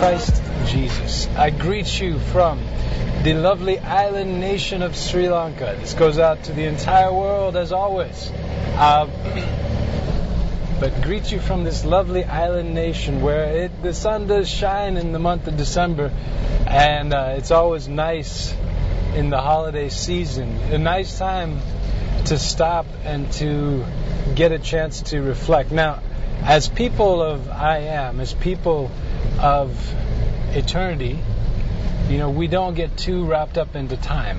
Christ Jesus. I greet you from the lovely island nation of Sri Lanka. This goes out to the entire world as always. But greet you from this lovely island nation where the sun does shine in the month of December, and it's always nice in the holiday season. A nice time to stop and to get a chance to reflect. Now, as people of as people of eternity, we don't get too wrapped up into time.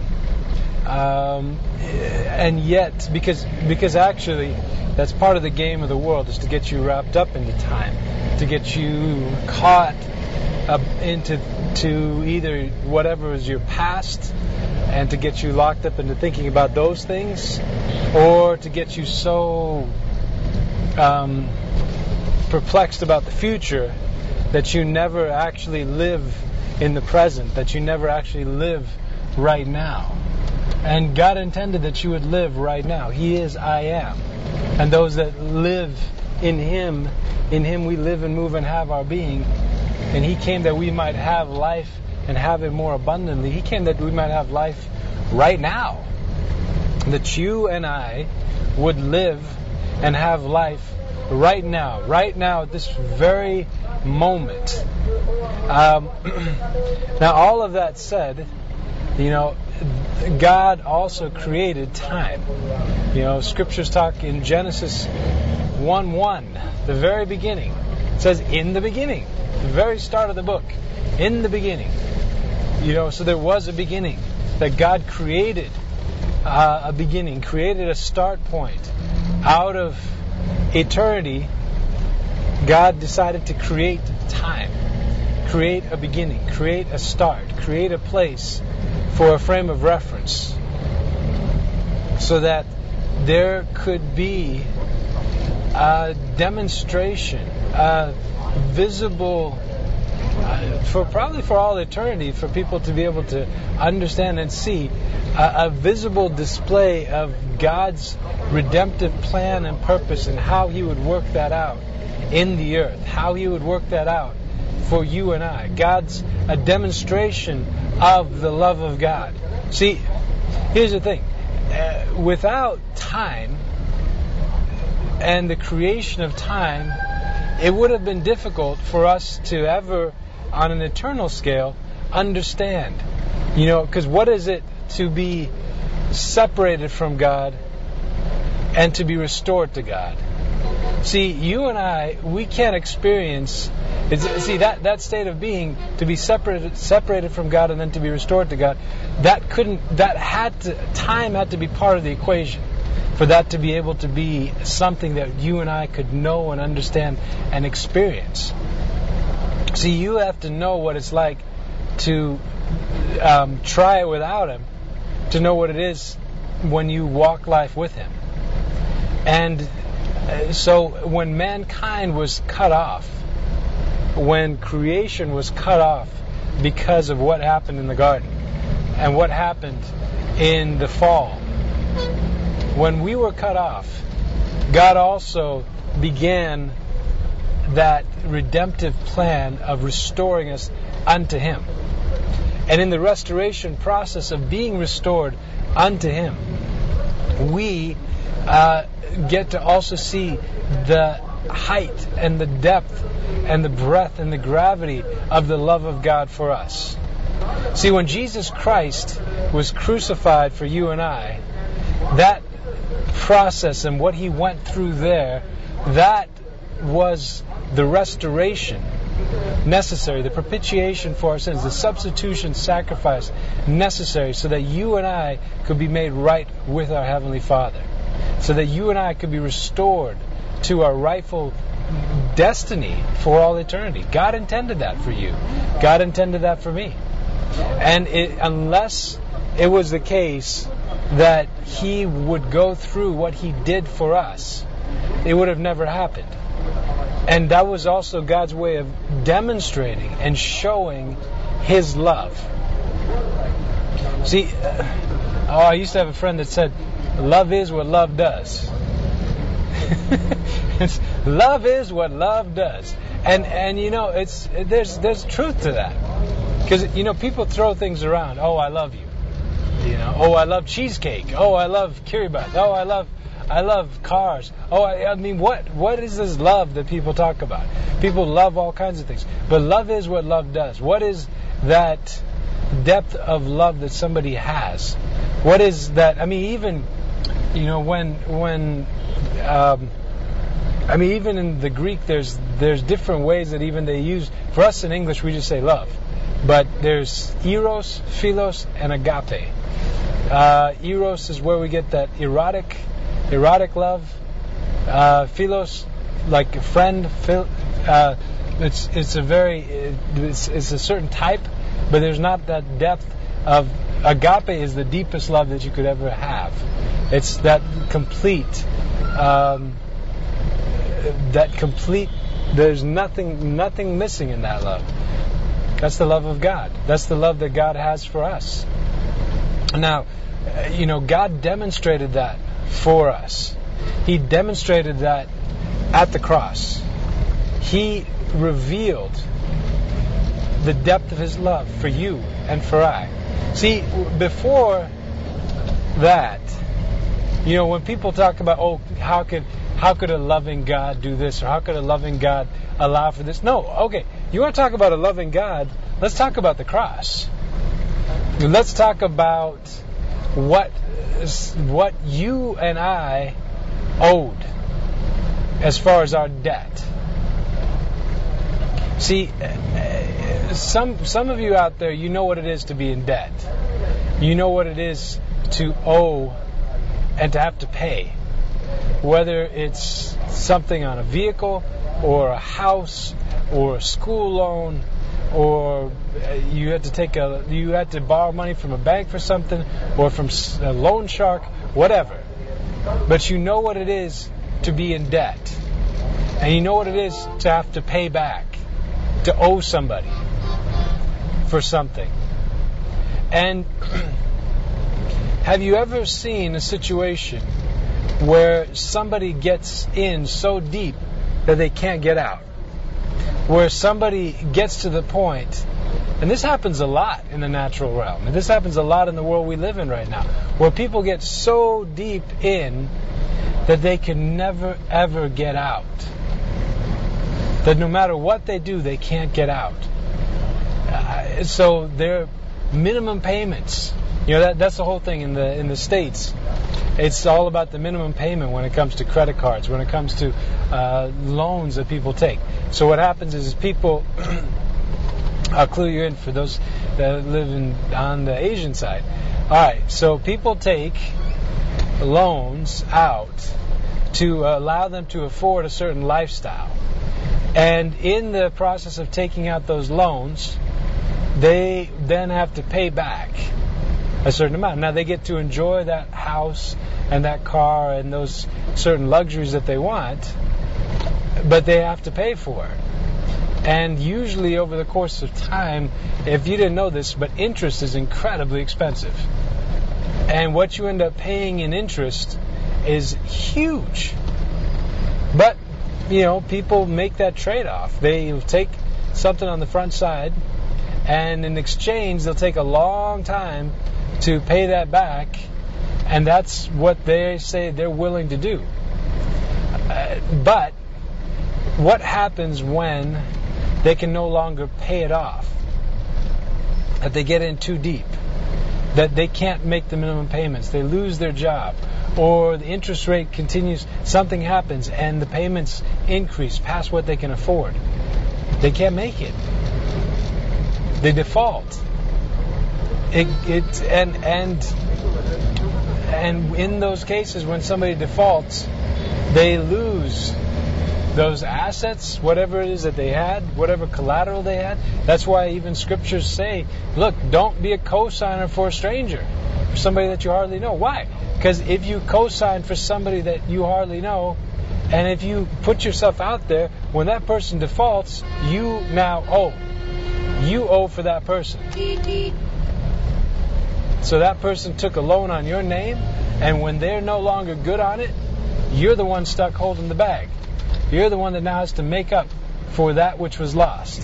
And yet, because actually that's part of the game of the world, is to get you wrapped up into time, to get you caught up into either whatever is your past, and to get you locked up into thinking about those things, or to get you so perplexed about the future that you never actually live in the present, that you never actually live right now. And God intended that you would live right now. He is I am. And those that live in Him we live and move and have our being. And He came that we might have life and have it more abundantly. He came that we might have life right now. That you and I would live and have life right now at this very moment. Now, all of that said, God also created time. Scriptures talk in Genesis 1:1, the very beginning. It says, in the beginning, the very start of the book, in the beginning. So there was a beginning, that God created a beginning, created a start point. Out of eternity, God decided to create time, create a beginning, create a start, create a place for a frame of reference, so that there could be a demonstration, a visible, for all eternity, for people to be able to understand and see a visible display of God's redemptive plan and purpose, and how He would work that out in the earth, how He would work that out for you and I. A demonstration of the love of God. See, here's the thing. Without time and the creation of time, it would have been difficult for us to ever, on an eternal scale, understand. Because what is it to be separated from God and to be restored to God? See, you and I, we can't experience. That state of being, to be separated from God and then to be restored to God, time had to be part of the equation for that to be able to be something that you and I could know and understand and experience. See, you have to know what it's like to try it without Him, to know what it is when you walk life with Him. And so when mankind was cut off, when creation was cut off because of what happened in the garden and what happened in the fall, when we were cut off, God also began that redemptive plan of restoring us unto Him. And in the restoration process of being restored unto Him, we get to also see the height and the depth and the breadth and the gravity of the love of God for us. See, when Jesus Christ was crucified for you and I, that process and what He went through there, that was the restoration necessary, the propitiation for our sins, the substitution sacrifice necessary so that you and I could be made right with our Heavenly Father, so that you and I could be restored to our rightful destiny for all eternity. God intended that for you. God intended that for me. And unless it was the case that He would go through what He did for us, it would have never happened. And that was also God's way of demonstrating and showing His love. See, I used to have a friend that said, love is what love does. Love is what love does. And there's truth to that. Because, people throw things around. Oh, I love you. Oh, I love cheesecake. Oh, I love kiribati. Oh, I love cars. Oh, I mean, what is this love that people talk about? People love all kinds of things. But love is what love does. What is that depth of love that somebody has? What is that? I mean, even, even in the Greek, there's different ways that even they use. For us in English, we just say love. But there's eros, philos, and agape. Eros is where we get that erotic love. Philos, like a friend. It's a certain type, but there's not that depth of agape. Is the deepest love that you could ever have. It's that complete. There's nothing missing in that love. That's the love of God. That's the love that God has for us. Now, God demonstrated that for us. He demonstrated that at the cross. He revealed the depth of His love for you and for I. See, before that, when people talk about, how could a loving God do this, or how could a loving God allow for this? No, okay. You want to talk about a loving God? Let's talk about the cross. Let's talk about what you and I owed as far as our debt. See, some of you out there, you know what it is to be in debt. You know what it is to owe and to have to pay. Whether it's something on a vehicle, or a house, or a school loan, or you had to borrow money from a bank for something, or from a loan shark, whatever. But you know what it is to be in debt, and you know what it is to have to pay back, to owe somebody for something. And have you ever seen a situation where somebody gets in so deep that they can't get out? Where somebody gets to the point, and this happens a lot in the natural realm, and this happens a lot in the world we live in right now, where people get so deep in that they can never ever get out. That no matter what they do, they can't get out. So their minimum payments, that's the whole thing in the States. It's all about the minimum payment when it comes to credit cards, when it comes to loans that people take. So what happens is people, I'll clue you in for those that live on the Asian side. All right, so people take loans out to allow them to afford a certain lifestyle. And in the process of taking out those loans, they then have to pay back a certain amount. Now they get to enjoy that house and that car and those certain luxuries that they want, but they have to pay for it. And usually over the course of time, if you didn't know this, but interest is incredibly expensive. And what you end up paying in interest is huge. But, people make that trade-off. They'll take something on the front side, and in exchange, they'll take a long time to pay that back, and that's what they say they're willing to do. But what happens when they can no longer pay it off? That they get in too deep, that they can't make the minimum payments, they lose their job, or the interest rate continues, something happens and the payments increase past what they can afford. They can't make it. They default. And in those cases, when somebody defaults, they lose those assets, whatever it is that they had, whatever collateral they had. That's why even scriptures say, look, don't be a co-signer for a stranger, for somebody that you hardly know. Why? Because if you co-sign for somebody that you hardly know, and if you put yourself out there, when that person defaults, you now owe. You owe for that person. So that person took a loan on your name, and when they're no longer good on it, you're the one stuck holding the bag. You're the one that now has to make up for that which was lost.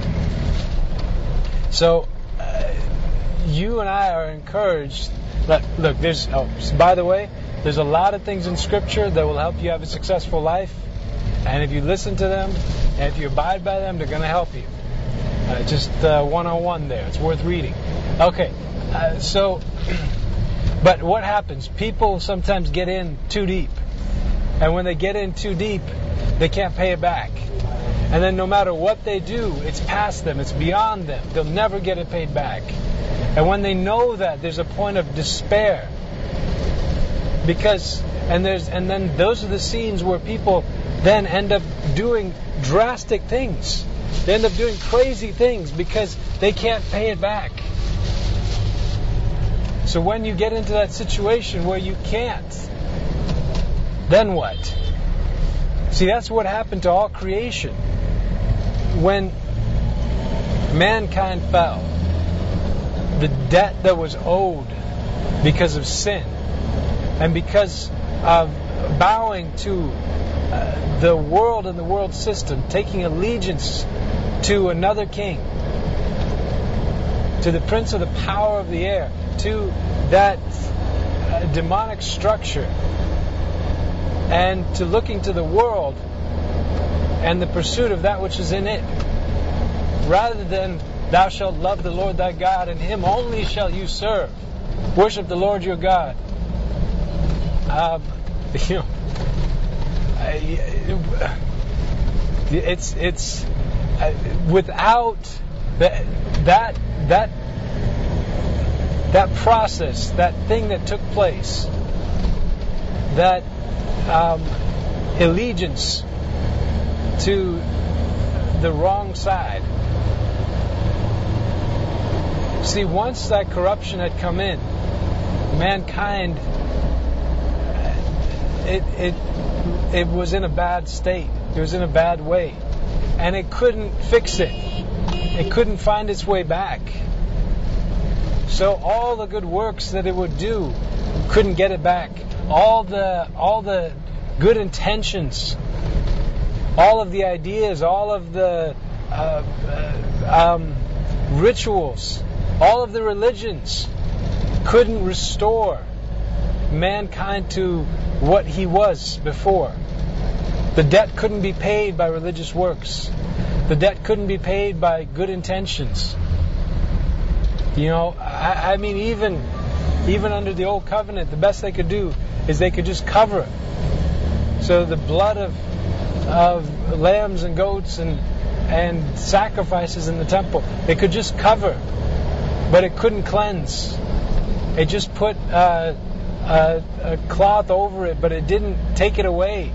So you and I are encouraged. Look, by the way, there's a lot of things in Scripture that will help you have a successful life. And if you listen to them, and if you abide by them, they're going to help you. Just one-on-one there. It's worth reading. Okay, but what happens? People sometimes get in too deep. And when they get in too deep, they can't pay it back. And then no matter what they do, it's past them. It's beyond them. They'll never get it paid back. And when they know that, there's a point of despair. And then those are the scenes where people then end up doing drastic things. They end up doing crazy things because they can't pay it back. So when you get into that situation where you can't, then what? See, that's what happened to all creation. When mankind fell, the debt that was owed because of sin and because of bowing to the world and the world system, taking allegiance to another king, to the prince of the power of the air, to that demonic structure, and to looking to the world and the pursuit of that which is in it, rather than thou shalt love the Lord thy God, and him only shall you serve. Worship the Lord your God. It's without that process, that thing that took place, that allegiance to the wrong side. See, once that corruption had come in, mankind, it was in a bad state. It was in a bad way. And it couldn't fix it. It couldn't find its way back. So all the good works that it would do couldn't get it back. All the good intentions, all of the ideas, all of the rituals, all of the religions couldn't restore mankind to what he was before. The debt couldn't be paid by religious works. The debt couldn't be paid by good intentions. I mean, even under the old covenant, the best they could do is they could just cover it. So the blood of lambs and goats and sacrifices in the temple, they could just cover, but it couldn't cleanse. It just put a cloth over it, but it didn't take it away.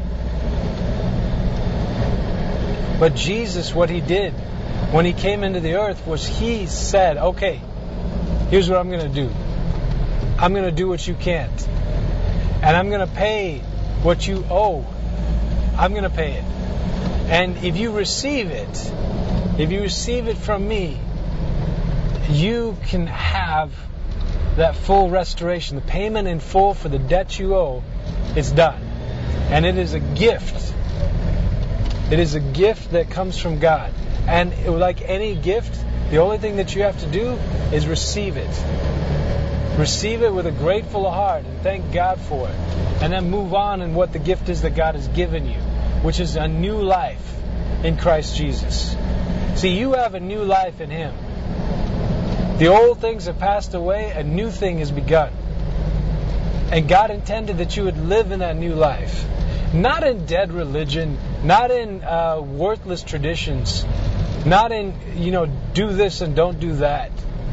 But Jesus, what he did when he came into the earth was he said, okay, here's what I'm going to do. I'm going to do what you can't. And I'm going to pay what you owe. I'm going to pay it. And if you receive it from me, you can have that full restoration. The payment in full for the debt you owe is done. And it is a gift. It is a gift that comes from God. And like any gift, the only thing that you have to do is receive it. Receive it with a grateful heart and thank God for it. And then move on in what the gift is that God has given you, which is a new life in Christ Jesus. See, you have a new life in Him. The old things have passed away, a new thing has begun. And God intended that you would live in that new life. Not in dead religion, not in worthless traditions, not in, do this and don't do that.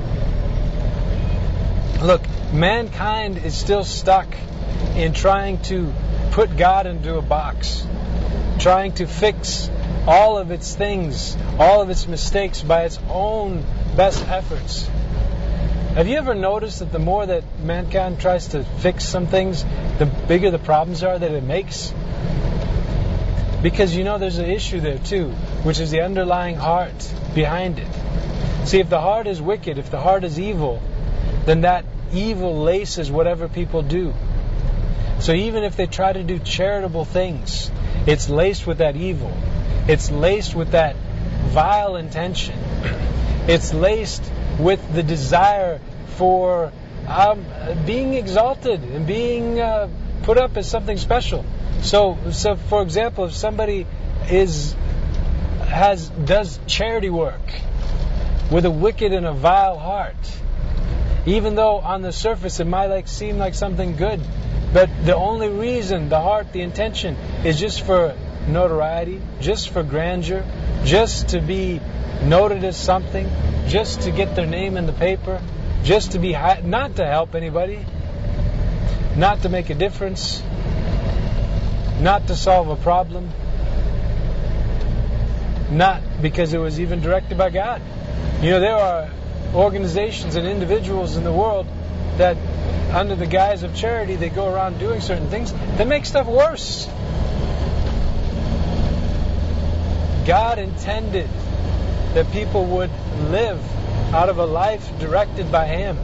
Look, mankind is still stuck in trying to put God into a box, trying to fix all of its things, all of its mistakes by its own best efforts. Have you ever noticed that the more that mankind tries to fix some things, the bigger the problems are that it makes? Because there's an issue there too, which is the underlying heart behind it. See, if the heart is wicked, if the heart is evil, then that evil laces whatever people do. So even if they try to do charitable things, it's laced with that evil. It's laced with that vile intention. It's laced with the desire for being exalted and being put up as something special. So for example, if somebody does charity work with a wicked and a vile heart, even though on the surface it might seem like something good, but the only reason, the heart, the intention is just for notoriety, just for grandeur, just to be noted as something, just to get their name in the paper, just to be not to help anybody, not to make a difference, not to solve a problem, not because it was even directed by God. There are organizations and individuals in the world that, under the guise of charity, they go around doing certain things that make stuff worse. God intended that people would live out of a life directed by Him,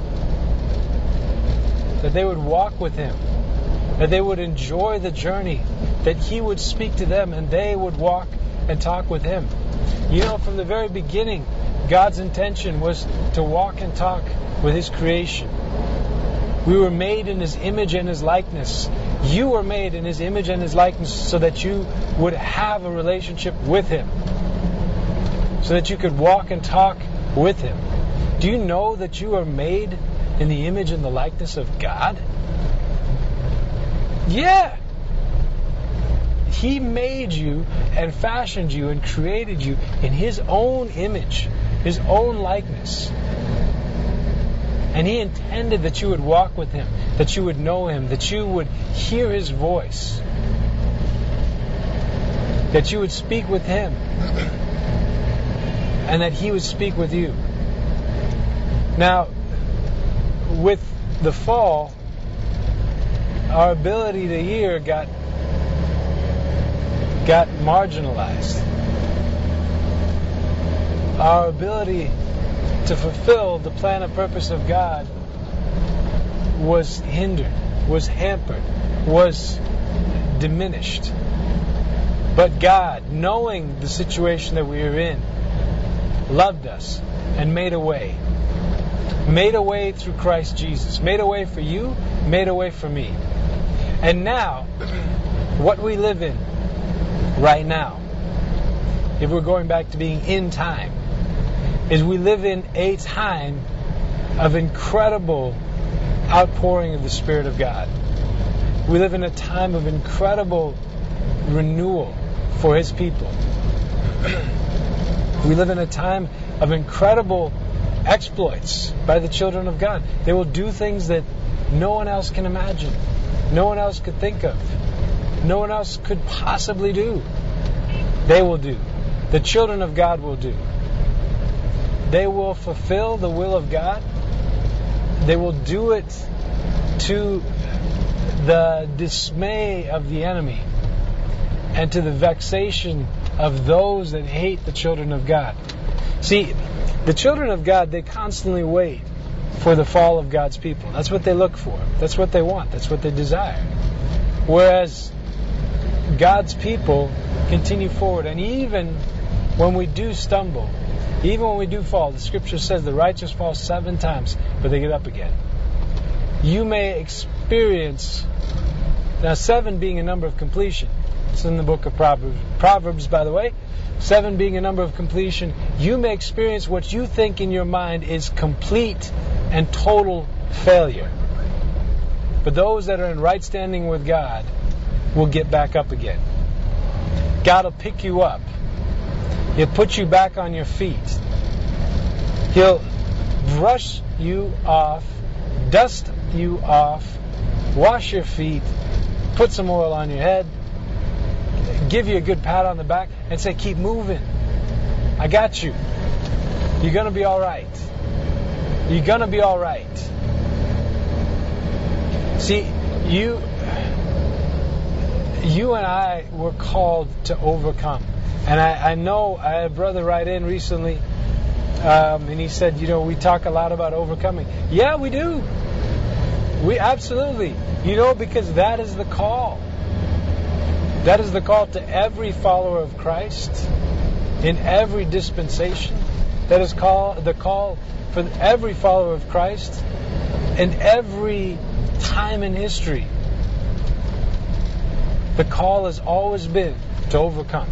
that they would walk with Him, that they would enjoy the journey, that He would speak to them and they would walk and talk with Him. From the very beginning, God's intention was to walk and talk with His creation. We were made in His image and His likeness. You were made in His image and His likeness so that you would have a relationship with Him, so that you could walk and talk with Him. Do you know that you are made in the image and the likeness of God? Yeah. He made you and fashioned you and created you in His own image, His own likeness. And He intended that you would walk with Him, that you would know Him, that you would hear His voice, that you would speak with Him, and that He would speak with you. Now, with the fall, our ability to hear got marginalized. Our ability to fulfill the plan and purpose of God was hindered, was hampered, was diminished. But God, knowing the situation that we were in, loved us and made a way. Made a way through Christ Jesus. Made a way for you, made a way for me. And now, what we live in right now, if we're going back to being in time, is we live in a time of incredible outpouring of the Spirit of God. We live in a time of incredible renewal for His people. We live in a time of incredible exploits by the children of God. They will do things that no one else can imagine, no one else could think of, no one else could possibly do. They will do. The children of God will do. They will fulfill the will of God. They will do it to the dismay of the enemy and to the vexation of those that hate the children of God. See, the children of God, they constantly wait for the fall of God's people. That's what they look for. That's what they want. That's what they desire. Whereas God's people continue forward. And even when we do stumble, even when we do fall, the Scripture says the righteous fall 7 times, but they get up again. You may experience, now 7 being a number of completion. It's in the book of Proverbs. Proverbs, by the way, 7 being a number of completion. You may experience what you think in your mind is complete and total failure. But those that are in right standing with God will get back up again. God will pick you up. He'll put you back on your feet. He'll brush you off, dust you off, wash your feet, put some oil on your head, give you a good pat on the back, and say, keep moving. I got you. You're going to be all right. You're going to be all right. See, you and I were called to overcome. And I know I had a brother write in recently, and he said, we talk a lot about overcoming. Yeah, we do. We absolutely. Because that is the call. That is the call to every follower of Christ in every dispensation. That is the call for every follower of Christ in every time in history. The call has always been to overcome.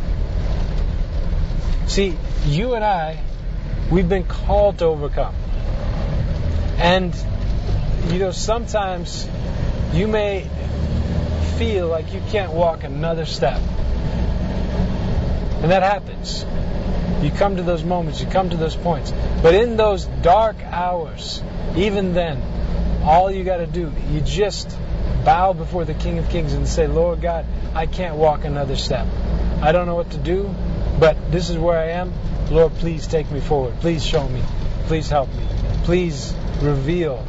See, you and I, we've been called to overcome. And, sometimes you may feel like you can't walk another step. And that happens. You come to those moments, you come to those points. But in those dark hours, even then, all you got to do, you just bow before the King of Kings and say, Lord God, I can't walk another step. I don't know what to do, but this is where I am. Lord, please take me forward. Please show me. Please help me. Please reveal.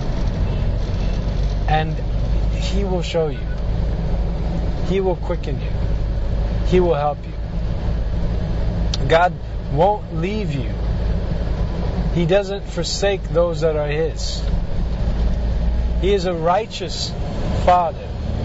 And He will show you. He will quicken you. He will help you. God won't leave you. He doesn't forsake those that are His. He is a righteous Father.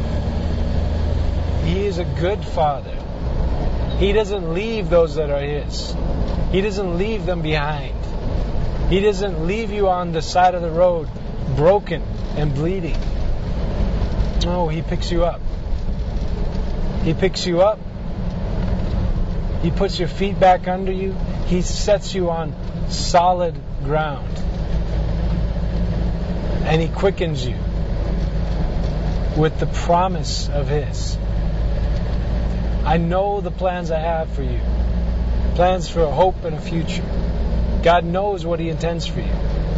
He is a good Father. He doesn't leave those that are His. He doesn't leave them behind. He doesn't leave you on the side of the road broken and bleeding. No, He picks you up. He picks you up. He puts your feet back under you. He sets you on solid ground. And He quickens you with the promise of His. I know the plans I have for you. Plans for a hope and a future. God knows what He intends for you.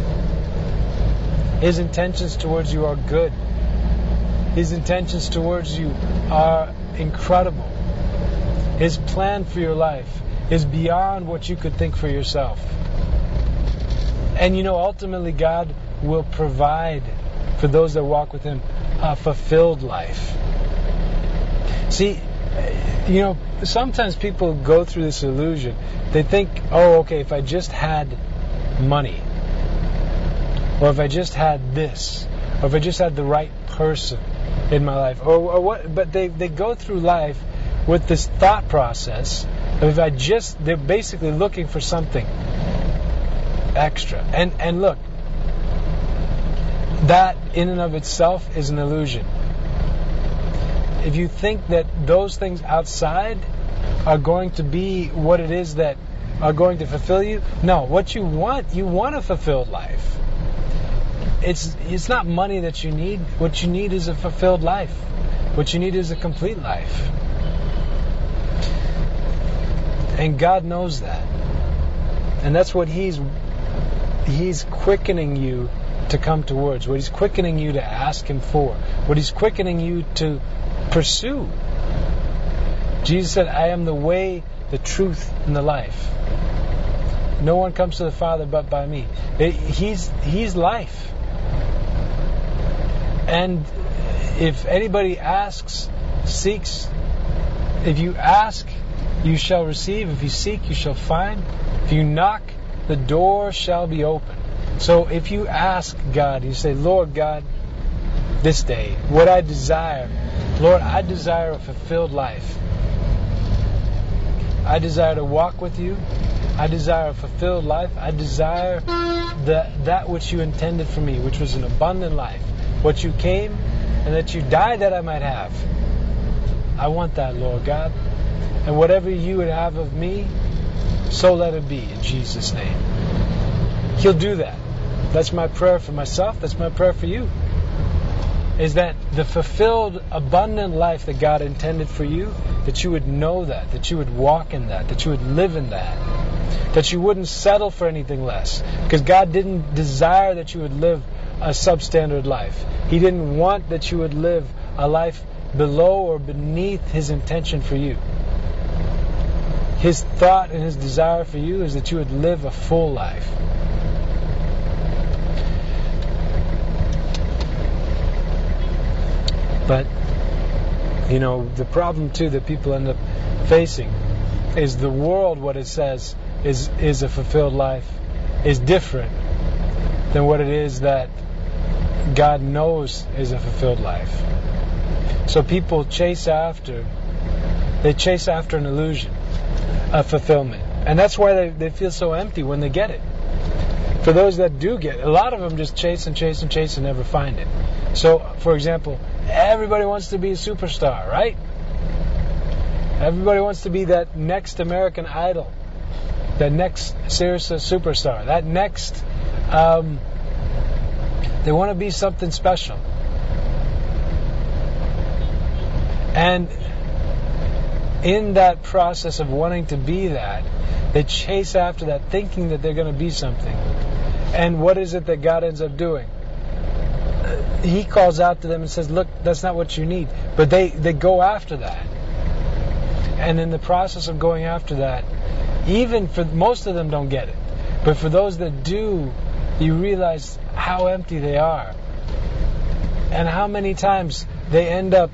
His intentions towards you are good. His intentions towards you are incredible. His plan for your life is beyond what you could think for yourself. And ultimately God will provide for those that walk with Him a fulfilled life. See, sometimes people go through this illusion. They think, if I just had money, or if I just had this, or if I just had the right person in my life, or what? But they go through life with this thought process of they're basically looking for something extra. And look, that in and of itself is an illusion. If you think that those things outside are going to be what it is that are going to fulfill you, no, what you want a fulfilled life. It's not money that you need. What you need is a fulfilled life. What you need is a complete life. And God knows that. And that's what He's quickening you to come towards, what He's quickening you to ask Him for, what He's quickening you to pursue. Jesus said, I am the way, the truth, and the life. No one comes to the Father but by me. He's life. And if anybody asks, seeks, if you ask, you shall receive. If you seek, you shall find. If you knock, the door shall be open. So if you ask God, you say, Lord God, this day, what I desire, Lord, I desire a fulfilled life. I desire to walk with you. I desire a fulfilled life. I desire that which you intended for me, which was an abundant life. What you came and that you died that I might have. I want that, Lord God. And whatever you would have of me, so let it be, in Jesus' name. He'll do that. That's my prayer for myself. That's my prayer for you. Is that the fulfilled, abundant life that God intended for you, that you would know that you would walk in that you would live in that you wouldn't settle for anything less. Because God didn't desire that you would live a substandard life. He didn't want that you would live a life below or beneath His intention for you. His thought and His desire for you is that you would live a full life. But, the problem too that people end up facing is the world, what it says is a fulfilled life, is different than what it is that God knows is a fulfilled life. So people chase after an illusion of fulfillment. And that's why they feel so empty when they get it. For those that do get it, a lot of them just chase and never find it. So, for example, everybody wants to be a superstar, right? Everybody wants to be that next American Idol, that next Sirius superstar, that next, they want to be something special. And in that process of wanting to be that, they chase after that, thinking that they're going to be something. And what is it that God ends up doing? He calls out to them and says, look, that's not what you need. But they go after that. And in the process of going after that, even for most of them don't get it. But for those that do, you realize how empty they are. And how many times they end up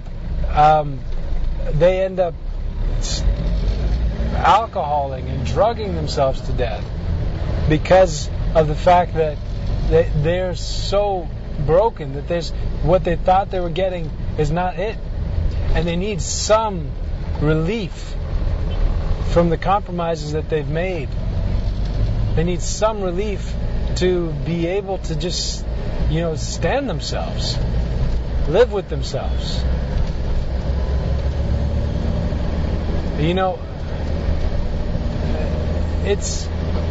alcoholing and drugging themselves to death because of the fact that they're so broken that there's what they thought they were getting is not it, and they need some relief from the compromises that they've made. They need some relief to be able to just, stand themselves, live with themselves. It's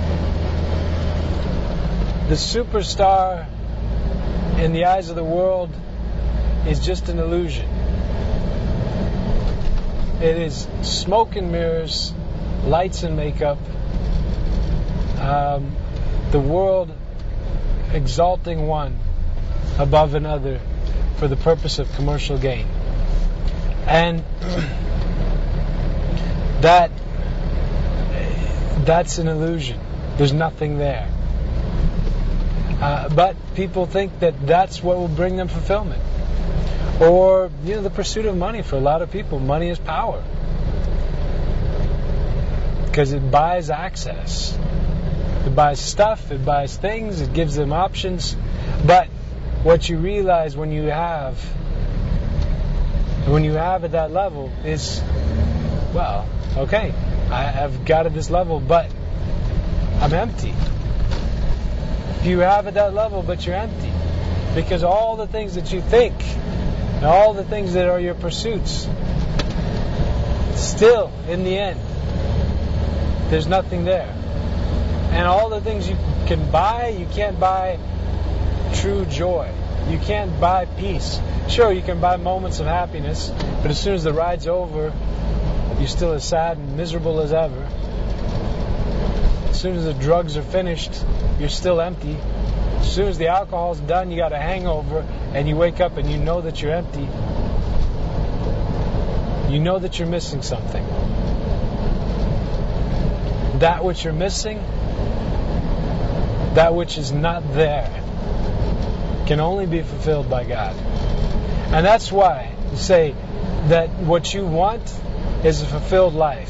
the superstar in the eyes of the world is just an illusion. It is smoke and mirrors, lights and makeup, the world exalting one above another for the purpose of commercial gain. And that's an illusion. There's nothing there. But people think that that's what will bring them fulfillment. Or, the pursuit of money for a lot of people. Money is power. Because it buys access. It buys stuff, it buys things, it gives them options. But what you realize when you have at that level is, well, okay, I've got at this level, but I'm empty. You have at that level, but you're empty. Because all the things that you think, and all the things that are your pursuits, still, in the end, there's nothing there. And all the things you can buy, you can't buy true joy. You can't buy peace. Sure, you can buy moments of happiness, but as soon as the ride's over, you're still as sad and miserable as ever. As soon as the drugs are finished, you're still empty. As soon as the alcohol's done, you got a hangover, and you wake up and you know that you're empty. You know that you're missing something. That which you're missing, that which is not there, can only be fulfilled by God. And that's why you say that what you want is a fulfilled life.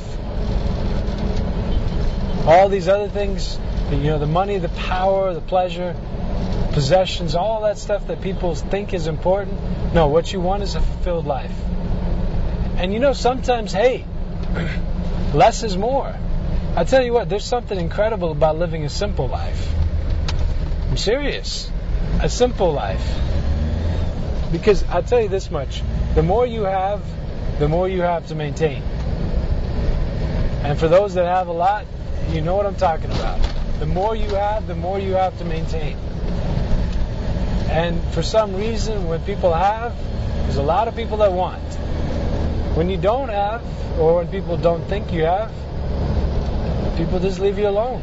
All these other things, the money, the power, the pleasure, possessions, all that stuff that people think is important. No, what you want is a fulfilled life. And sometimes, hey, less is more. I tell you what, there's something incredible about living a simple life. I'm serious. A simple life. Because I'll tell you this much, the more you have to maintain. And for those that have a lot, you know what I'm talking about. The more you have to maintain. And for some reason, when people have, there's a lot of people that want. When you don't have, or when people don't think you have, people just leave you alone.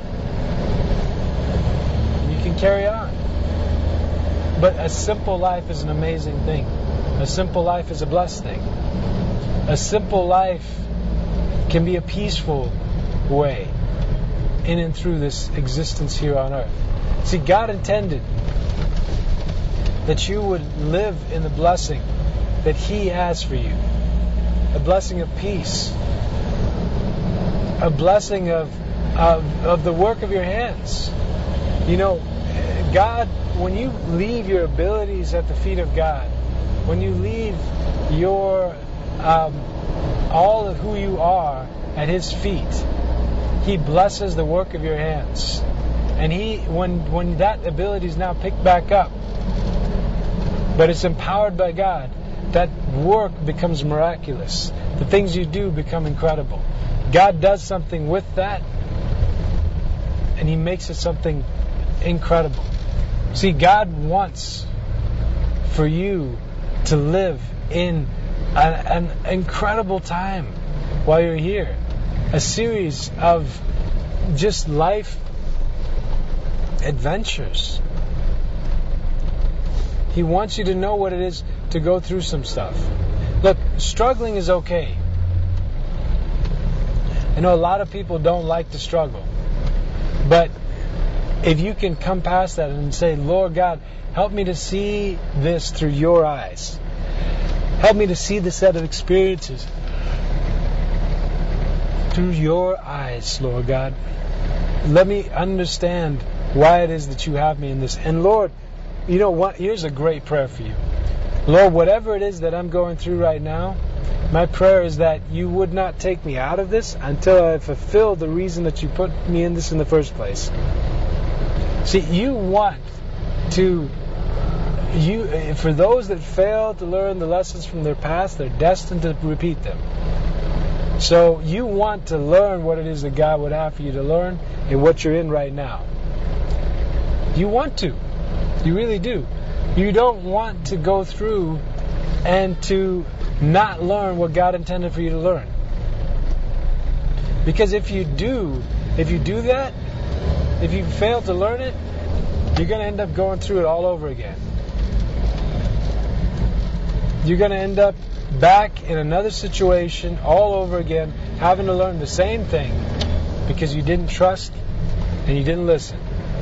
You can carry on. But a simple life is an amazing thing. A simple life is a blessed thing. A simple life can be a peaceful way in and through this existence here on earth. See, God intended that you would live in the blessing that He has for you. A blessing of peace. A blessing of the work of your hands. God, when you leave your abilities at the feet of God, when you leave your all of who you are at His feet. He blesses the work of your hands. And when that ability is now picked back up, but it's empowered by God, that work becomes miraculous. The things you do become incredible. God does something with that, and He makes it something incredible. See, God wants for you to live in an incredible time while you're here. A series of just life adventures. He wants you to know what it is to go through some stuff. Look, struggling is okay. I know a lot of people don't like to struggle. But if you can come past that and say, Lord God, help me to see this through your eyes. Help me to see the set of experiences through your eyes, Lord God. Let me understand why it is that you have me in this. And Lord, you know what? Here's a great prayer for you. Lord, whatever it is that I'm going through right now, my prayer is that you would not take me out of this until I fulfill the reason that you put me in this in the first place. See, you want to, for those that fail to learn the lessons from their past, they're destined to repeat them. So you want to learn what it is that God would have for you to learn in what you're in right now. You want to. You really do. You don't want to go through and to not learn what God intended for you to learn. Because if you do that, if you fail to learn it, you're going to end up going through it all over again. You're going to end up back in another situation all over again, having to learn the same thing because you didn't trust and you didn't listen.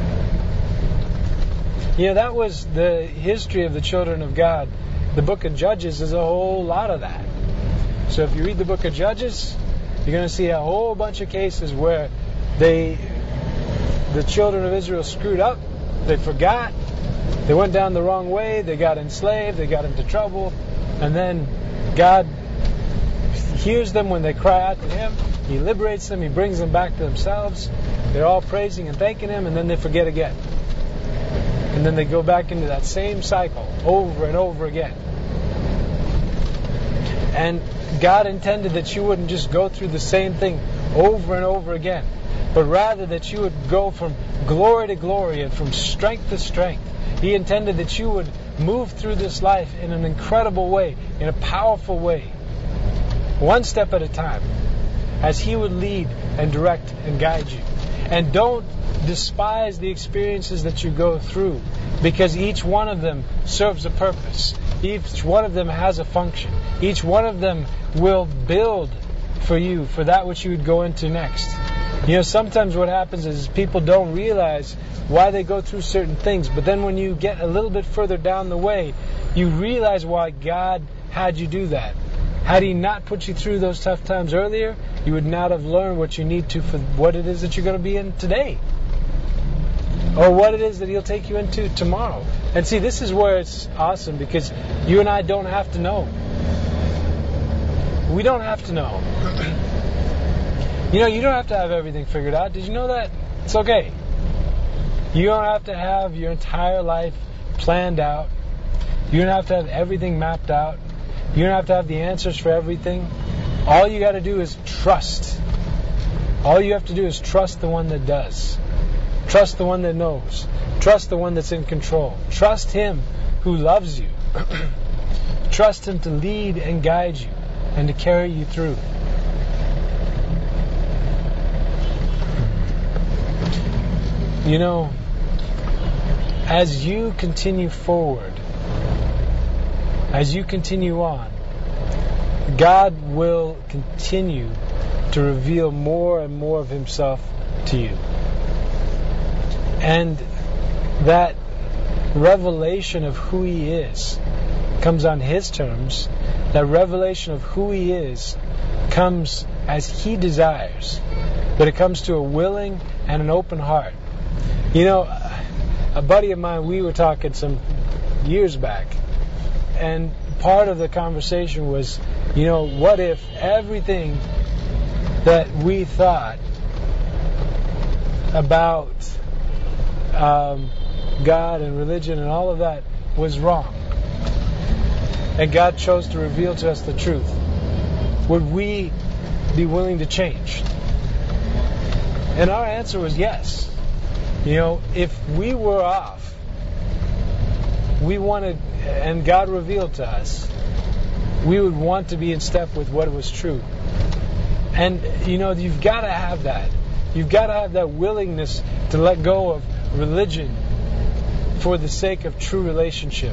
You know, that was the history of the children of God. The book of Judges is a whole lot of that. So if you read the book of Judges, you're going to see a whole bunch of cases where the children of Israel screwed up, they forgot, they went down the wrong way, they got enslaved, they got into trouble, and then God hears them when they cry out to Him, He liberates them, He brings them back to themselves, they're all praising and thanking Him, and then they forget again. And then they go back into that same cycle over and over again. And God intended that you wouldn't just go through the same thing over and over again, but rather that you would go from glory to glory and from strength to strength. He intended that you would move through this life in an incredible way, in a powerful way, one step at a time, as He would lead and direct and guide you. And don't despise the experiences that you go through, because each one of them serves a purpose. Each one of them has a function. Each one of them will build for you for that which you would go into next. You know, sometimes what happens is people don't realize why they go through certain things, but then when you get a little bit further down the way, you realize why God had you do that. Had He not put you through those tough times earlier, you would not have learned what you need to for what it is that you're going to be in today, or what it is that He'll take you into tomorrow. And see, this is where it's awesome, because you and I don't have to know. We don't have to know. You know, you don't have to have everything figured out. Did you know that? It's okay. You don't have to have your entire life planned out. You don't have to have everything mapped out. You don't have to have the answers for everything. All you got to do is trust. All you have to do is trust the one that does. Trust the one that knows. Trust the one that's in control. Trust Him who loves you. Trust Him to lead and guide you and to carry you through. You know, as you continue forward, as you continue on, God will continue to reveal more and more of Himself to you. And that revelation of who He is comes on His terms. That revelation of who He is comes as He desires. But it comes to a willing and an open heart. You know, a buddy of mine, we were talking some years back, and part of the conversation was, what if everything that we thought about God and religion and all of that was wrong, and God chose to reveal to us the truth? Would we be willing to change? And our answer was yes. If we were off, we wanted, and God revealed to us, we would want to be in step with what was true. And you've got to have that. You've got to have that willingness to let go of religion for the sake of true relationship.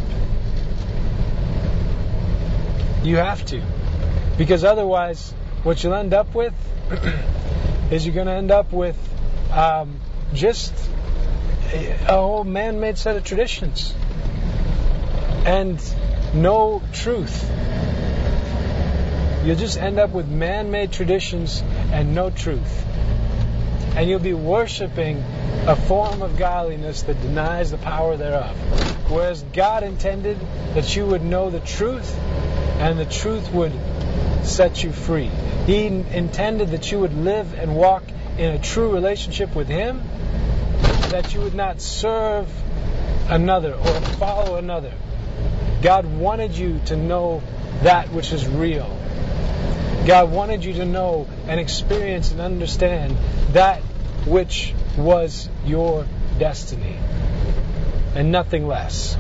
You have to. Because otherwise, what you'll end up with is you're going to end up with just a whole man-made set of traditions and no truth. You'll just end up with man-made traditions and no truth. And you'll be worshiping a form of godliness that denies the power thereof. Whereas God intended that you would know the truth, and the truth would set you free. He intended that you would live and walk in a true relationship with Him, that you would not serve another or follow another. God wanted you to know that which is real. God wanted you to know and experience and understand that which was your destiny, and nothing less.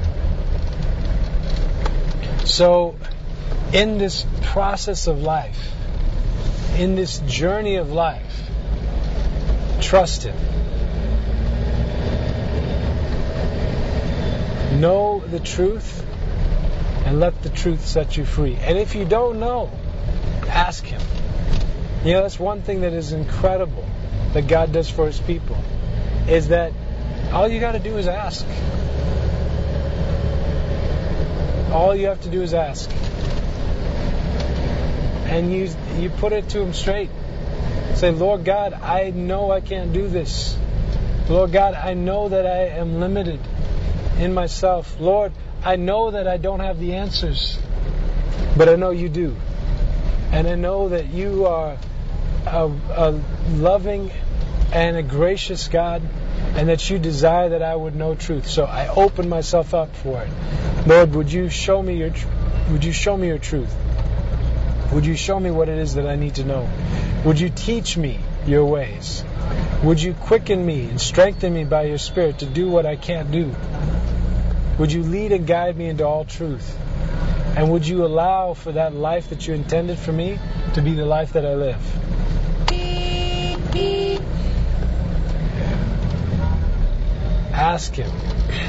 So, in this process of life, in this journey of life, trust Him. Know the truth, and let the truth set you free. And if you don't know, ask Him. That's one thing that is incredible that God does for His people, is that all you got to do is ask. All you have to do is ask. And you put it to Him straight. Say, Lord God, I know I can't do this. Lord God, I know that I am limited in myself. Lord, I know that I don't have the answers, but I know You do. And I know that You are a loving and a gracious God, and that You desire that I would know truth. So I open myself up for it. Lord, would You show me Your truth? Would You show me what it is that I need to know? Would You teach me Your ways? Would You quicken me and strengthen me by Your Spirit to do what I can't do? Would You lead and guide me into all truth? And would You allow for that life that You intended for me to be the life that I live? Ask Him.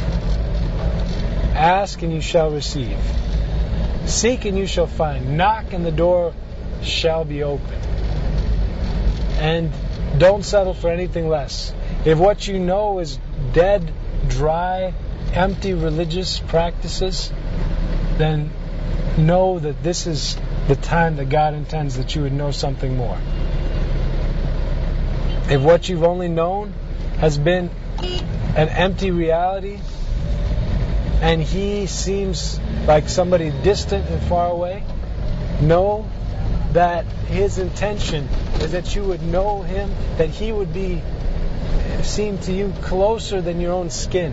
Ask and you shall receive. Seek and you shall find. Knock and the door shall be open. And don't settle for anything less. If what you know is dead, dry, empty religious practices, then know that this is the time that God intends that you would know something more. If what you've only known has been an empty reality, and He seems like somebody distant and far away, know that His intention is that you would know Him, that He would seem to you closer than your own skin.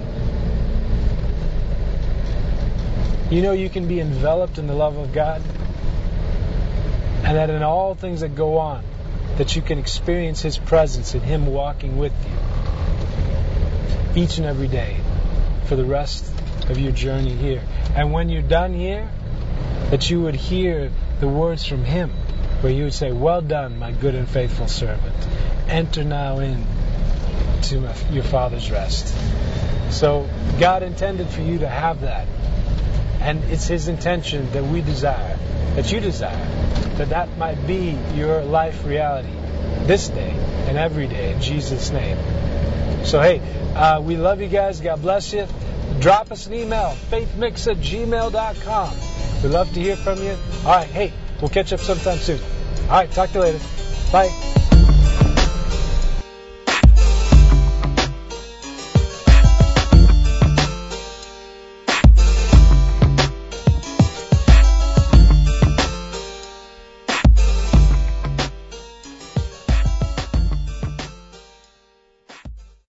You can be enveloped in the love of God, and that in all things that go on, that you can experience His presence and Him walking with you each and every day for the rest of your journey here. And when you're done here, that you would hear the words from Him, where you would say, "Well done, my good and faithful servant. Enter now in to your Father's rest." So God intended for you to have that. And it's His intention that we desire, that you desire, that might be your life reality this day and every day in Jesus' name. So hey, we love you guys. God bless you. Drop us an email, faithmix@gmail.com. We'd love to hear from you. All right, hey, we'll catch up sometime soon. All right, talk to you later. Bye.